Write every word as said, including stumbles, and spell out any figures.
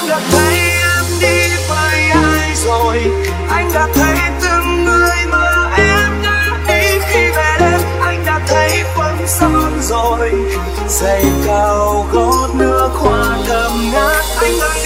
đã thấy em đi với ai rồi, anh đã thấy từng người mà em đã đi khi về đêm. Anh đã thấy phấn son rồi, giày cao gót nước hoa thơm ngát. Anh đã